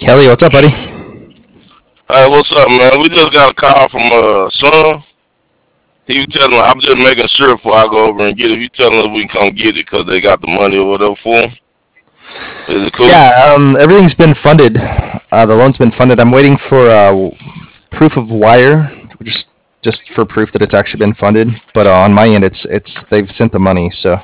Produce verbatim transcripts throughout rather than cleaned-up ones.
Kelly, what's up, buddy? Hey, what's up, man? We just got a call from uh son. He was telling me I'm just making sure before I go over and get it. He telling us we can come get it because they got the money or whatever for him. Is it cool? Yeah, um, everything's been funded. Uh, the loan's been funded. I'm waiting for uh, proof of wire, just just for proof that it's actually been funded. But uh, on my end, it's it's they've sent the money. So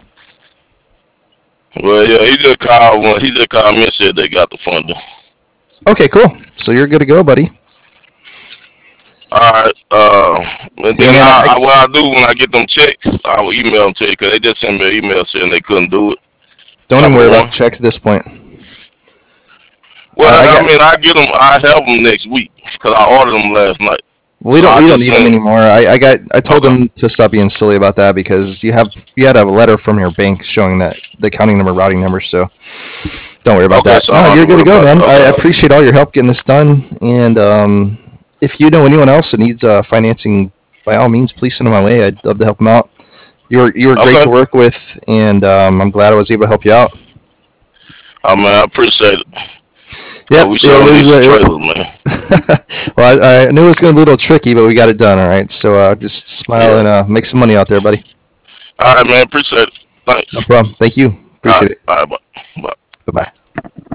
Well, yeah, he just called. One. He just called me and said they got the funding. okay, cool. So you're good to go, buddy. All right. Uh, and Yeah, then man. I, I, I, what I do when I get them checks, I will email them to you because they just sent me an email saying they couldn't do it. don't even Number worry about one. the checks at this point. Well, Uh, I I got. mean, I get them. I have them next week because I ordered them last night. We So don't I we don't just need them sent. anymore. I, I got I told Okay. them to stop being silly about that because you have you had a letter from your bank showing that the accounting number, routing number. So don't worry about Okay, that. so I No, don't have you're to good to worry go, about it. man. I Okay. appreciate all your help getting this done. And um, if you know anyone else that needs uh, financing, by all means, please send them my way. I'd love to help them out. You were you were great Okay. to work with, and um, I'm glad I was able to help you out. I mean, I appreciate it. Cause Yep, we it sure need was. some Uh, trailers, man. well, I, I knew it was going to be a little tricky, but we got it done. All right, so uh, just smile Yeah. and uh, make some money out there, buddy. All right, man. Appreciate it. No Thanks. problem. Thank you. All Appreciate right. it. All right. Bye. Bye. Bye bye.